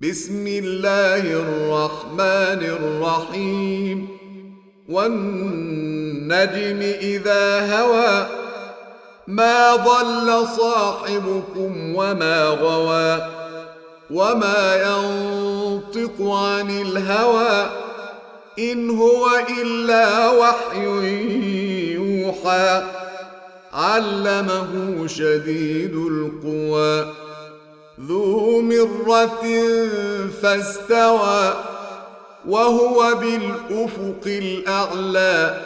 بسم الله الرحمن الرحيم. والنجم إذا هوى ما ضل صاحبكم وما غوى وما ينطق عن الهوى إن هو إلا وحي يوحى علمه شديد القوى ذو مرة فاستوى وهو بالأفق الأعلى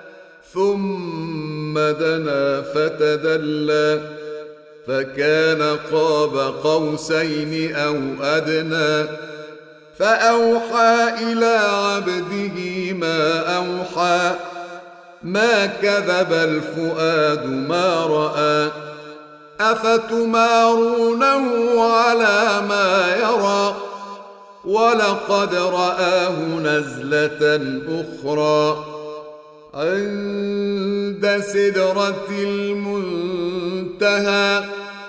ثم دنا فتدلى فكان قاب قوسين أو أدنى فأوحى إلى عبده ما أوحى ما كذب الفؤاد ما رأى أفتمارونه على ما يرى ولقد رآه نزلة أخرى عند سدرة المنتهى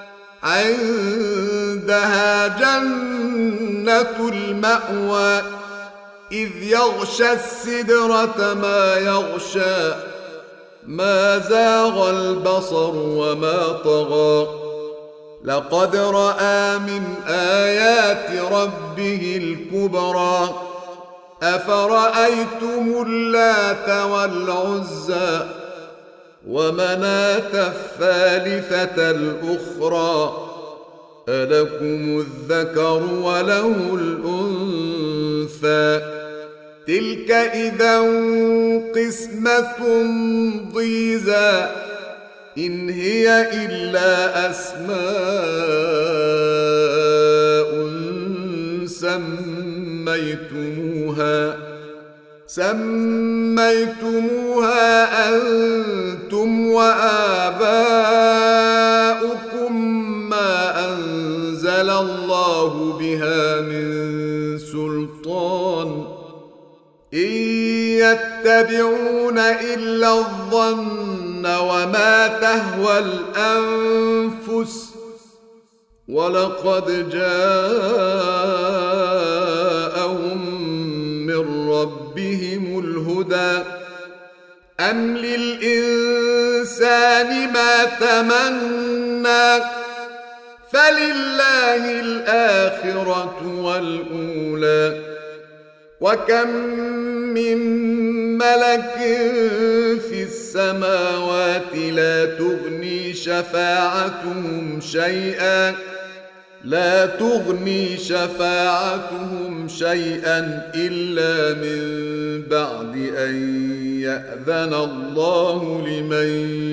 عندها جنة المأوى إذ يغشى السدرة ما يغشى ما زاغ البصر وما طغى لقد رأى من آيات ربه الكبرى أفرأيتم اللات والعزى ومناة الثالثة الأخرى ألكم الذكر وله الأنثى تلك إذا قسمة ضيزى إن هي إلا أسماء سميتموها أنتم وآباؤكم ما أنزل الله بها من سلطان إن يتبعون إلا الظن وما تهوى الأنفس ولقد جاءهم من ربهم الهدى أم للإنسان ما تمنى فلله الآخرة والأولى وكم من ملك في السماوات لا تغني شفاعتهم شيئا إلا من بعد أن يأذن الله لمن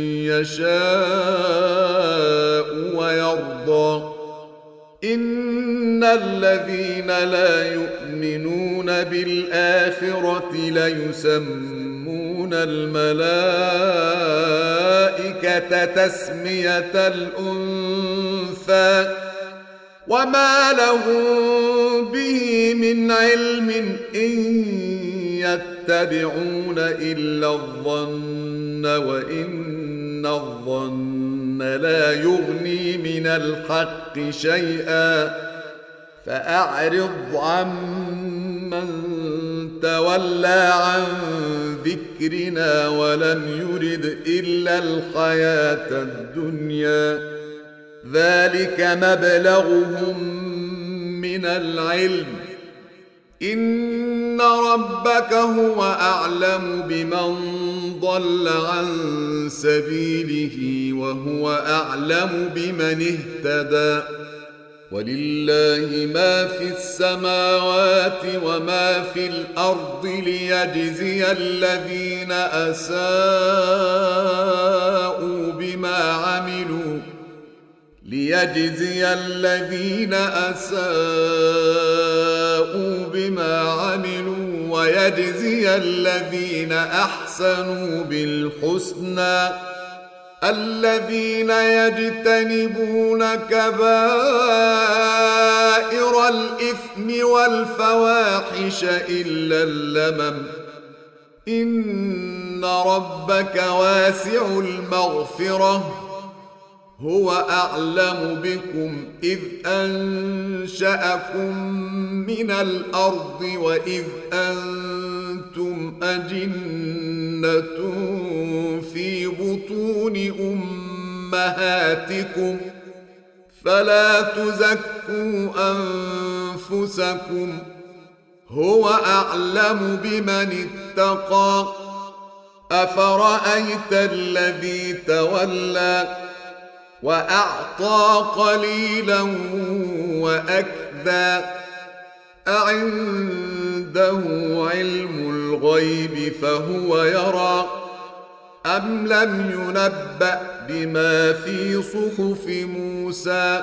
يشاء ويرضى إن الذين لا يؤمنون بالآخرة ليسمون الملائكة تسمية الأنثى وما لهم به من علم إن يتبعون إلا الظن وإن الظن لا يغني من الحق شيئا فأعرض عمن تولى عن ذكرنا ولم يرد إلا الحياة الدنيا ذلك مبلغهم من العلم إن ربك هو أعلم بمن ضل عن سبيله وهو أعلم بمن اهتدى ولله ما في السماوات وما في الأرض ليجزي الذين أساءوا بما عملوا ويجزي الذين أحسنوا بالحسنى الذين يجتنبون كبائر الإثم والفواحش إلا اللمم إن ربك واسع المغفرة هو أعلم بكم إذ أنشأكم من الأرض وإذ أنتم أجنة في بطون أمهاتكم فلا تزكوا أنفسكم هو أعلم بمن اتقى أفرأيت الذي تولى وأعطى قليلا وأكدى أعنده علم الغيب فهو يرى أم لم ينبأ بما في صحف موسى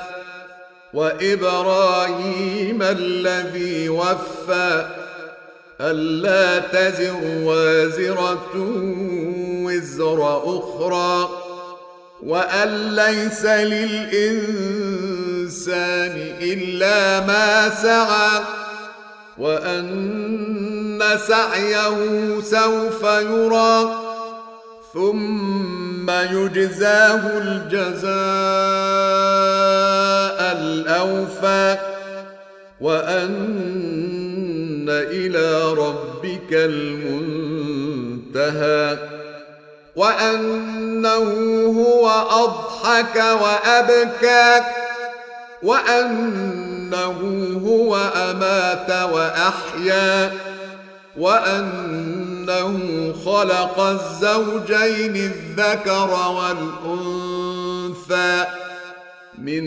وإبراهيم الذي وفى ألا تزر وازرة وزر أخرى وأن ليس للإنسان إلا ما سعى وأن سعيه سوف يرى ثم يجزاه الجزاء الأوفى وأن إلى ربك المنتهى وأنه هو أضحك وأبكى وأنه هو أمات وأحيا وأنه خلق الزوجين الذكر والأنثى من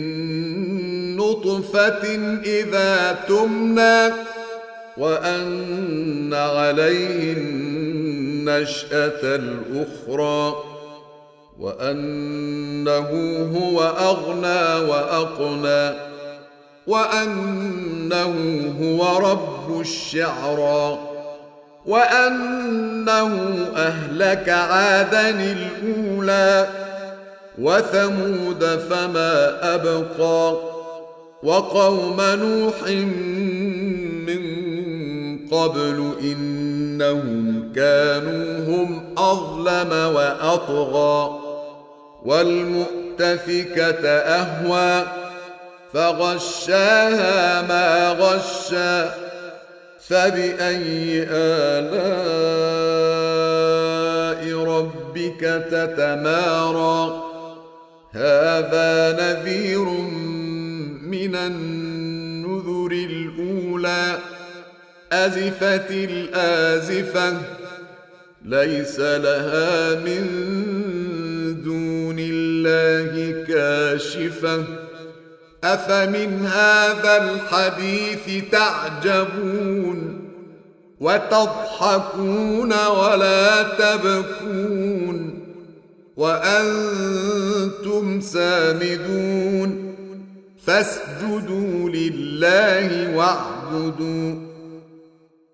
نطفة إذا تمنى وأن عليه النشأة الأخرى وأنه هو أغنى وأقنى وأنه هو رب الشعرى وأنه أهلك عادا الأولى وثمود فما أبقى وقوم نوح من قبل إنهم كانوا هم أظلم وأطغى والمؤتفكة أهوى فغشاها ما غشى فبأي آلاء ربك تتمارى هذا نذير من النذر الأولى أزفت الآزفة ليس لها من دون الله كاشفة أفمن هذا الحديث تعجبون وتضحكون ولا تبكون وأنتم سامدون فاسجدوا لله واعبدوا